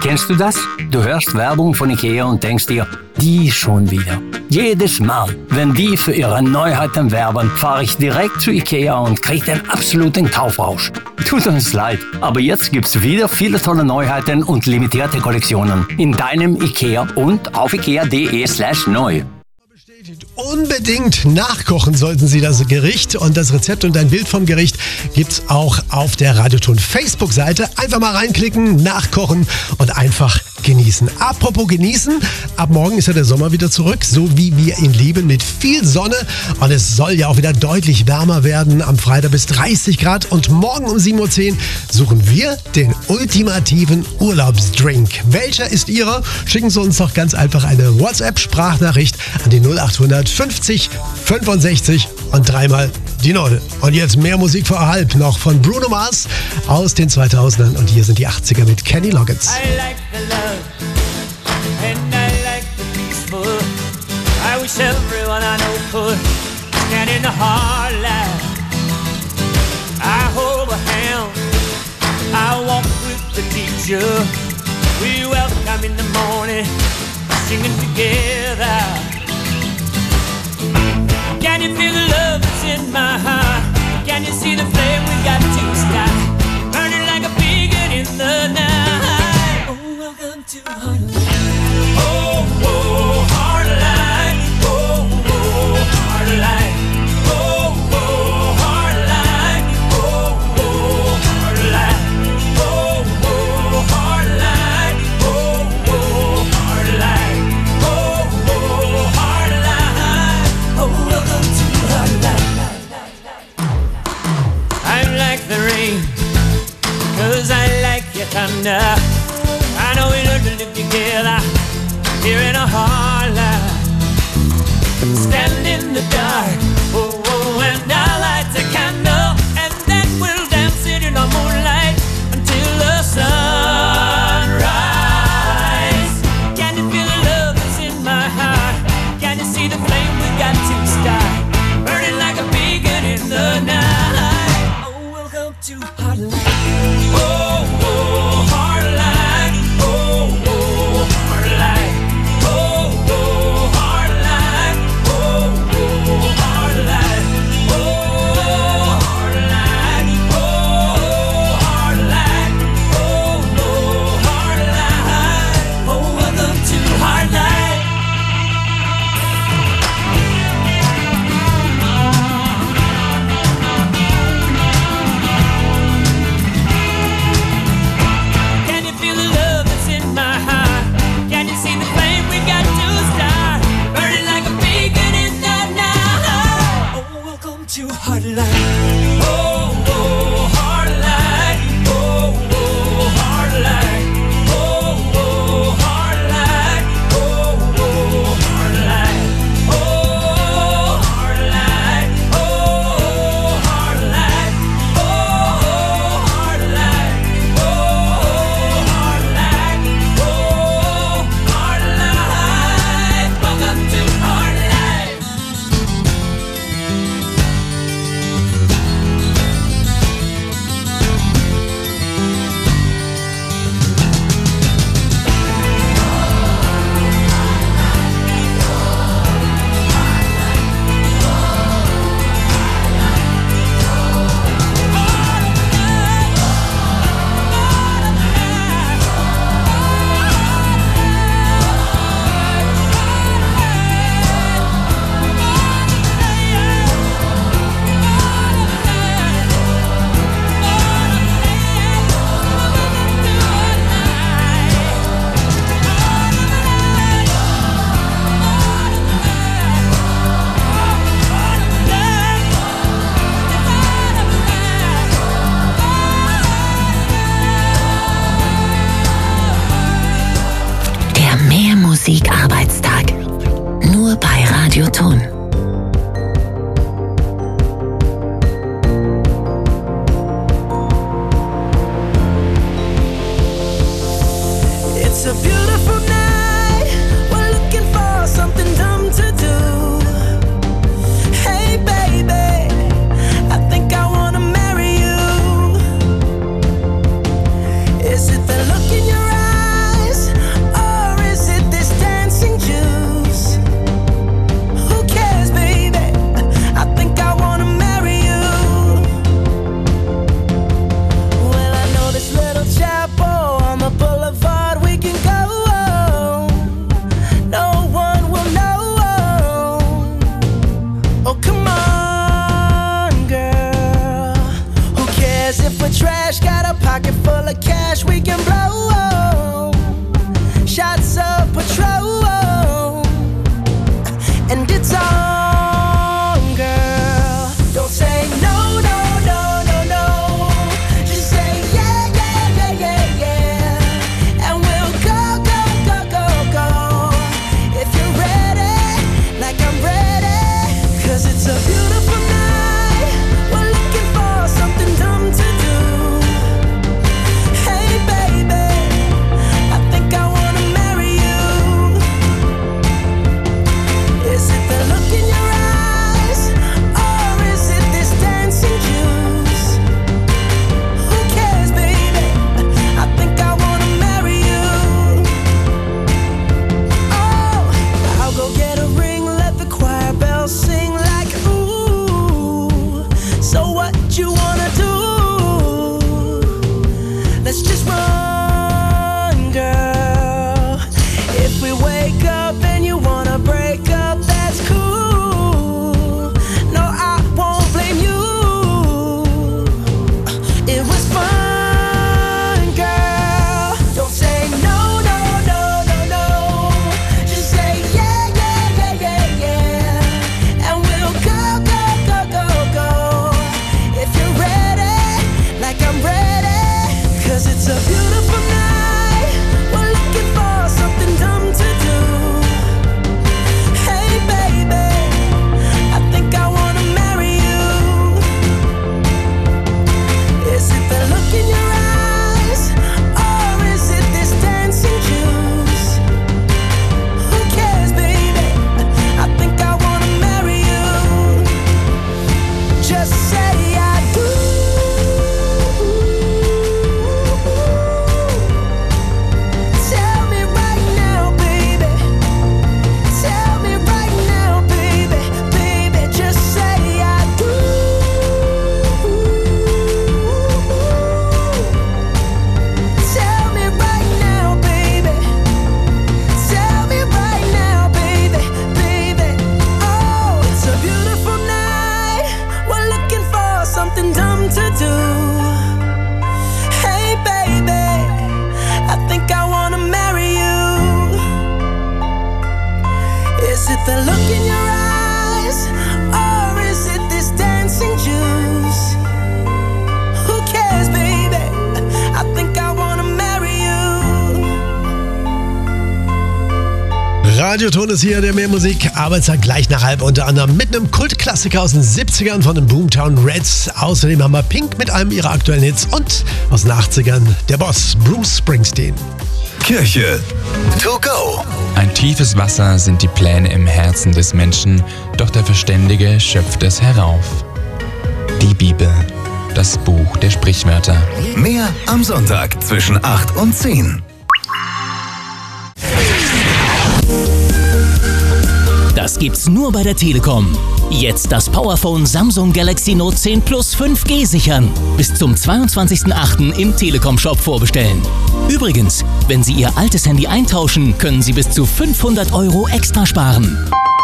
Kennst du das? Du hörst Werbung von IKEA und denkst dir, die schon wieder. Jedes Mal, wenn die für ihre Neuheiten werben, fahre ich direkt zu IKEA und kriege den absoluten Kaufrausch. Tut uns leid, aber jetzt gibt's wieder viele tolle Neuheiten und limitierte Kollektionen in deinem IKEA und auf ikea.de/neu. Unbedingt nachkochen sollten Sie das Gericht, und das Rezept und ein Bild vom Gericht gibt's auch auf der Radioton Facebook-Seite. Einfach mal reinklicken, nachkochen und einfach genießen. Apropos genießen, ab morgen ist ja der Sommer wieder zurück, so wie wir ihn lieben, mit viel Sonne, und es soll ja auch wieder deutlich wärmer werden, am Freitag bis 30 Grad, und morgen um 7.10 Uhr suchen wir den ultimativen Urlaubsdrink. Welcher ist Ihrer? Schicken Sie uns doch ganz einfach eine WhatsApp-Sprachnachricht an die 0800 50 65 und dreimal die 0. Und jetzt mehr Musik vor halb noch von Bruno Mars aus den 2000ern, und hier sind die 80er mit Kenny Loggins. I like the love and I like the peaceful. I wish everyone I know could stand in the hard light. I hold a hand, I walk with the teacher. We welcome in the morning, singing together. Can you feel the love that's in my heart? Can you see the flame we got to start? Burning like a beacon in the night. Oh, welcome to Heartline. Oh, oh, Heartline. Oh, oh, Heartline. Oh, oh, Heartline. Oh, oh, Heartline. Oh, oh, Heartline. Oh, oh, Heartline. Oh, oh, Heartline. Oh, welcome to Heartline. I'm like the rain, 'cause I like your thunder. I know we learned to live together here in a hard life. Stand in the dark, oh, oh, and I'll light a candle, and then we'll dance it in the moonlight until the sunrise. Can you feel the love that's in my heart? Can you see the flame we got to start? Burning like a beacon in the night. Oh, welcome to Heartline. Oh, oh, Heartline. Oh, oh, Heartline. Oh, oh, Heartline. Oh, oh, Heartline. Oh, Heartline. Oh, Heartline. Oh, oh, Heartline. Oh, welcome to Heartline. Can you feel the love that's in my heart? Can you see the flame we got to start? Burning like a beacon in the night. Oh, welcome to Heartline. Oh, oh, Heartline. Oh, oh, Heartline. Oh, oh, Heartline. Oh, oh, Heartline. Oh, Heartline. Oh, Heartline. Oh, Heartline. Oh, Heartline. Oh, Heartline. Welcome to Heartline. Der Mehrmusik-Arbeitstag. Nur bei Radioton. It's a beautiful night. We're looking for something dumb to do. Hey baby, I think I wanna marry you. Is it the look in your eyes? the look in your eyes, or is it this dancing juice? Who cares, baby? I think I wanna marry you. Radioton ist hier, der Mehrmusik. Arbeitstag gleich nach halb, unter anderem mit einem Kultklassiker aus den 70ern von den Boomtown Reds. Außerdem haben wir Pink mit einem ihrer aktuellen Hits und aus den 80ern der Boss Bruce Springsteen. Kirche to go. Ein tiefes Wasser sind die Pläne im Herzen des Menschen, doch der Verständige schöpft es herauf. Die Bibel, das Buch der Sprichwörter. Mehr am Sonntag zwischen 8 und 10. Das gibt's nur bei der Telekom. Jetzt das Powerphone Samsung Galaxy Note 10 Plus 5G sichern. Bis zum 22.08. im Telekom-Shop vorbestellen. Übrigens, wenn Sie Ihr altes Handy eintauschen, können Sie bis zu 500 € extra sparen.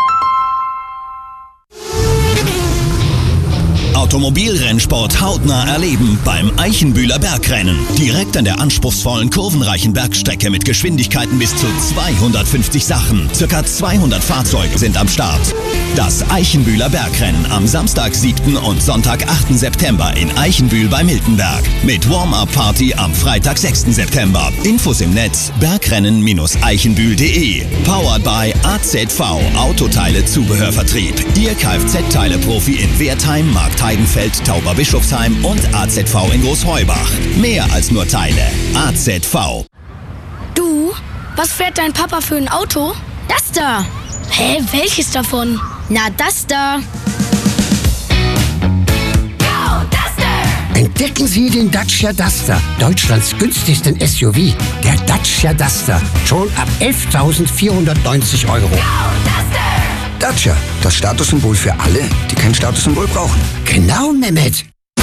Automobilrennsport hautnah erleben beim Eichenbühler Bergrennen. Direkt an der anspruchsvollen, kurvenreichen Bergstrecke mit Geschwindigkeiten bis zu 250 Sachen. Circa 200 Fahrzeuge sind am Start. Das Eichenbühler Bergrennen am Samstag, 7. und Sonntag, 8. September in Eichenbühl bei Miltenberg. Mit Warm-Up-Party am Freitag, 6. September. Infos im Netz bergrennen-eichenbühl.de. Powered by AZV Autoteile Zubehörvertrieb. Ihr Kfz-Teile-Profi in Wertheim, Heidenfeld, Tauberbischofsheim und AZV in Großheubach. Mehr als nur Teile. AZV. Du, was fährt dein Papa für ein Auto? Das da. Hä, welches davon? Na, das da. Entdecken Sie den Dacia Duster, Deutschlands günstigsten SUV. Der Dacia Duster, schon ab 11.490 €. Dacia, das Statussymbol für alle, die kein Statussymbol brauchen. Genau, Mehmet.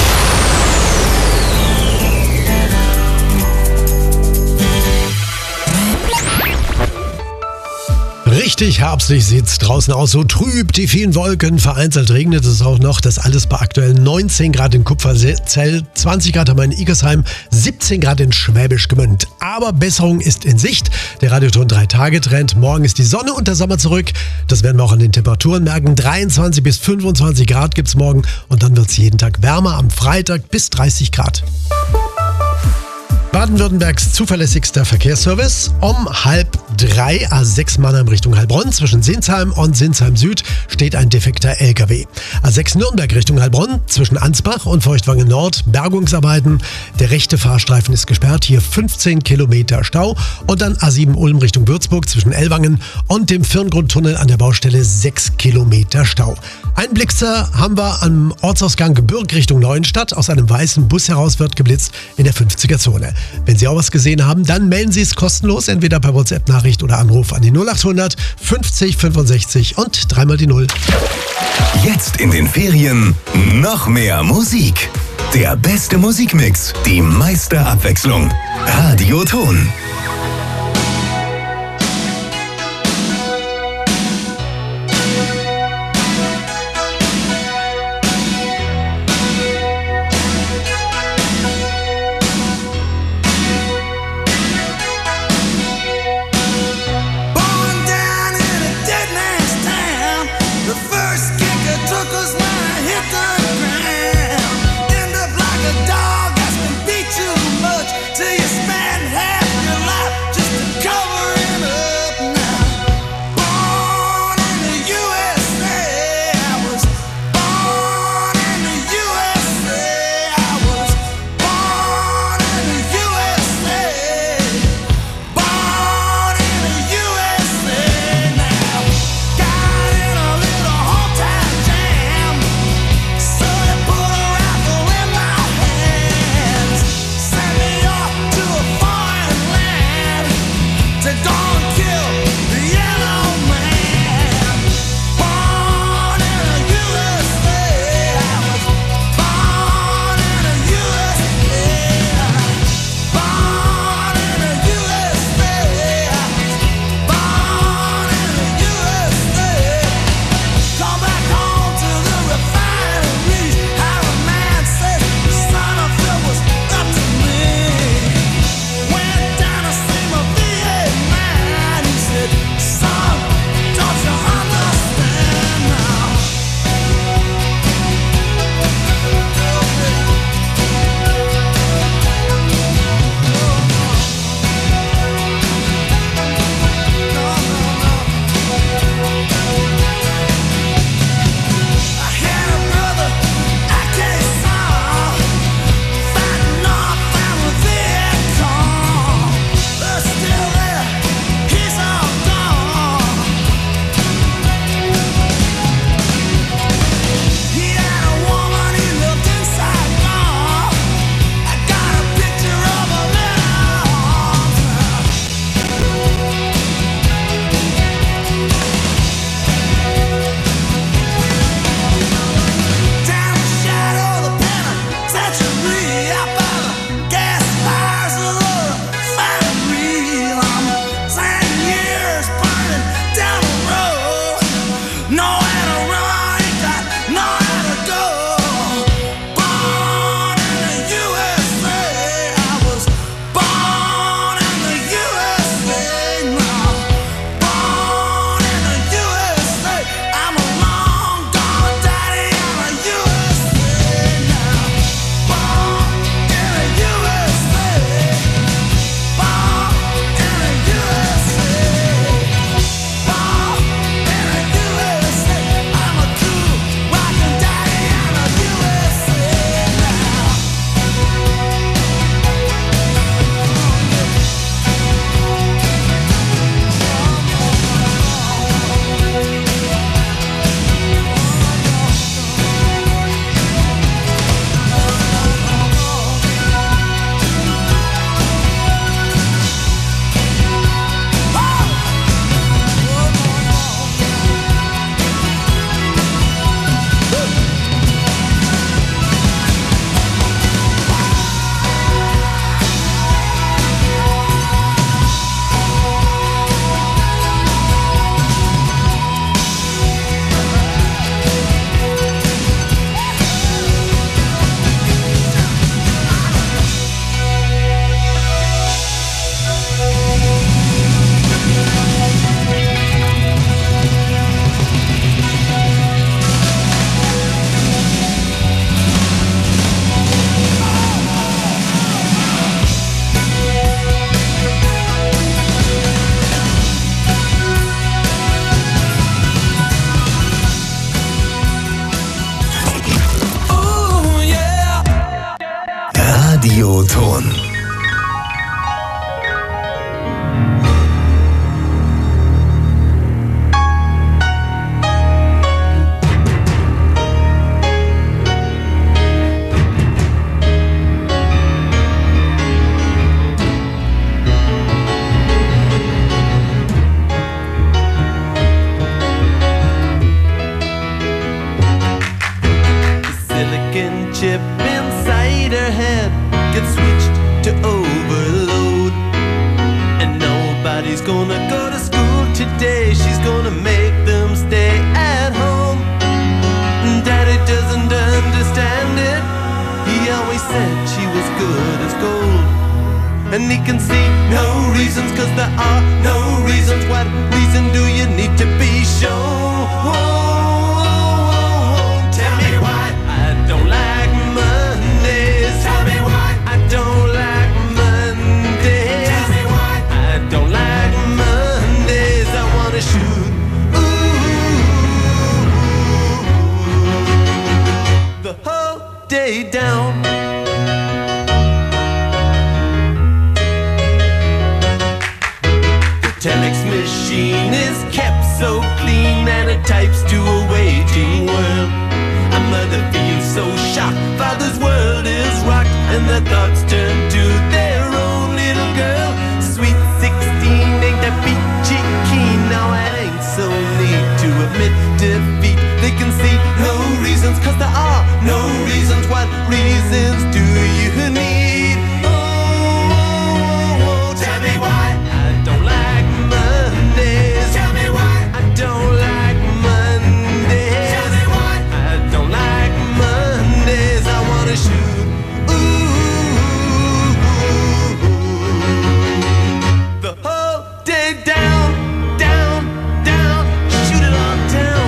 Richtig herbstlich sieht's draußen aus, so trüb, die vielen Wolken, vereinzelt regnet es auch noch. Das alles bei aktuell 19 Grad in Kupferzell, 20 Grad haben wir in Igersheim, 17 Grad in Schwäbisch Gmünd. Aber Besserung ist in Sicht. Der Radioton 3-Tage-Trend. Morgen ist die Sonne und der Sommer zurück. Das werden wir auch an den Temperaturen merken. 23 bis 25 Grad gibt's morgen und dann wird's jeden Tag wärmer. Am Freitag bis 30 Grad. Baden-Württembergs zuverlässigster Verkehrsservice. Um 2:30 A6 Mannheim Richtung Heilbronn. Zwischen Sinsheim und Sinsheim Süd steht ein defekter LKW. A6 Nürnberg Richtung Heilbronn. Zwischen Ansbach und Feuchtwangen Nord Bergungsarbeiten. Der rechte Fahrstreifen ist gesperrt. Hier 15 Kilometer Stau. Und dann A7 Ulm Richtung Würzburg zwischen Ellwangen und dem Firngrundtunnel an der Baustelle 6 Kilometer Stau. Einblickser haben wir am Ortsausgang Gebürg Richtung Neuenstadt. Aus einem weißen Bus heraus wird geblitzt in der 50er-Zone. Wenn Sie auch was gesehen haben, dann melden Sie es kostenlos, entweder per WhatsApp-Nachricht oder Anruf an die 0800 50 65 und 3 die 0. Jetzt in den Ferien noch mehr Musik. Der beste Musikmix, die meiste Abwechslung. Radioton. Till you spend half your life nobody's gonna go to school today. She's gonna make them stay at home. Daddy doesn't understand it. He always said she was good as gold. And he can see no reasons, 'cause there are no reasons. What reason do you need to be shown? Tell me why I don't like Mondays. Tell me why I don't like Mondays. Tell me why I don't like Mondays. I wanna shoot the whole day down. Telex machine is kept so clean and it types to a waiting world. A mother feels so shocked, father's world is rocked, and their thoughts turn to their own little girl. Sweet 16 ain't that peachy keen. Now it ain't so neat to admit defeat. They can see no reasons, 'cause there are no reasons. What reasons do you need? Tell me why I don't like Mondays. Tell me why I don't like Mondays. Tell me why I don't like Mondays. I wanna shoot the whole day down, down, down. Shoot it all down.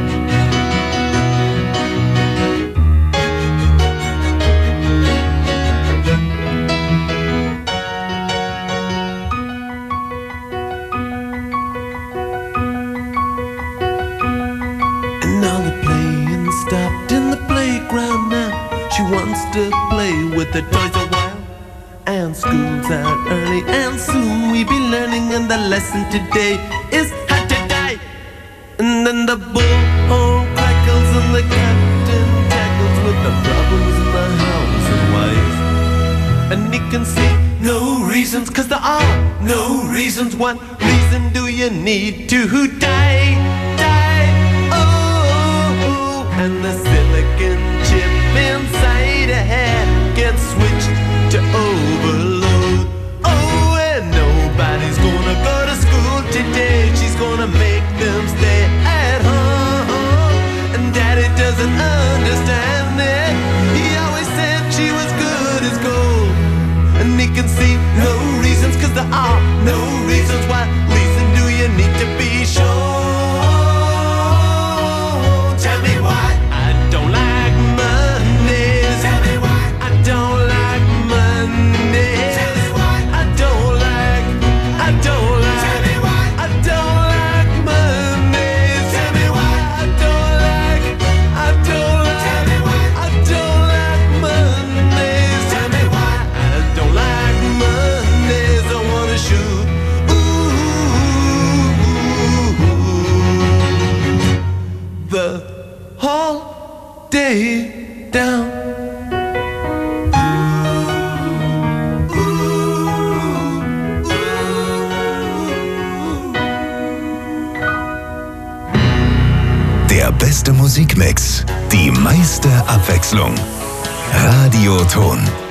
And all the playing stopped in the playground now. She wants to play with the toys a while. And school's out early, and soon we be learning. And the lesson today is how to die. And then the bullhorn crackles and the captain tackles with the problems in the house and wife. And he can see no reasons, 'cause there are no reasons. What reason do you need to die? Die, oh, and the silicon chip inside a head gets switched to overload. Oh, and nobody's gonna go to school today. She's gonna make them stay at home. And Daddy doesn't understand it. He always said she was good as gold. And he can see no reasons, 'cause there are no reasons. What reason do you need to be shown? Tell me why I don't like Mondays. Tell me why I don't like Mondays. Tell me why I don't like Tell me why I don't like Mondays. Tell me why I don't like Tell me why I don't like Mondays. Tell me why I don't like Mondays. I wanna shoot the whole day down. Der beste Musikmix, die meiste Abwechslung. Radioton.